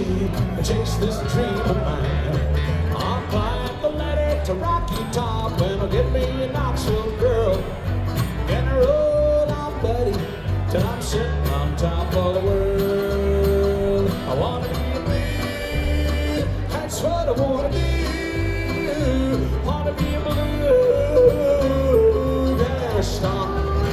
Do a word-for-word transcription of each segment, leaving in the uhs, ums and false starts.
me and chase this dream of mine. I'll climb the ladder to Rocky Top and I'll get me a Knoxville girl. And I roll on, buddy, till I'm sitting on top of the world. I wanna be a bee, that's what I wanna be. Wanna be a bluegrass star.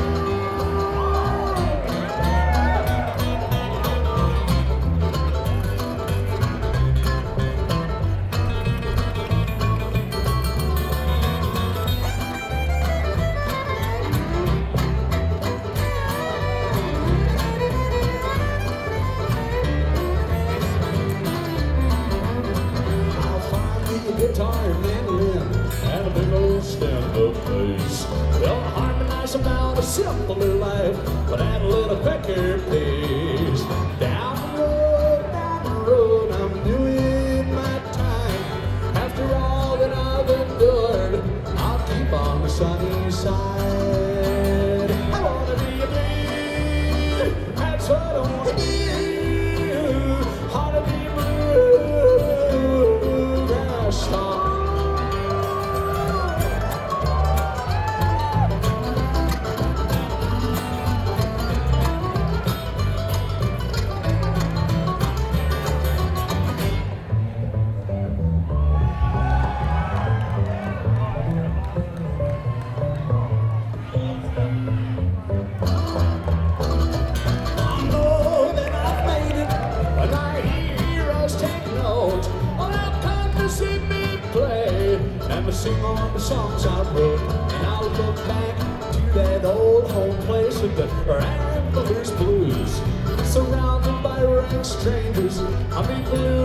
Guitar and mandolin and a big old stand-up bass. They'll harmonize about a simpler life, but at a little quicker pace. Down the road, down the road, I'm doing my time. After all that I've endured, I'll keep on the sunny side. I wanna be a bee, that's what I wanna be. Wanna be a bluegrass star. And sing all the songs I wrote, and I'll look back to that old home place with the Ramblers Blues, surrounded by rank strangers. I'll be blue.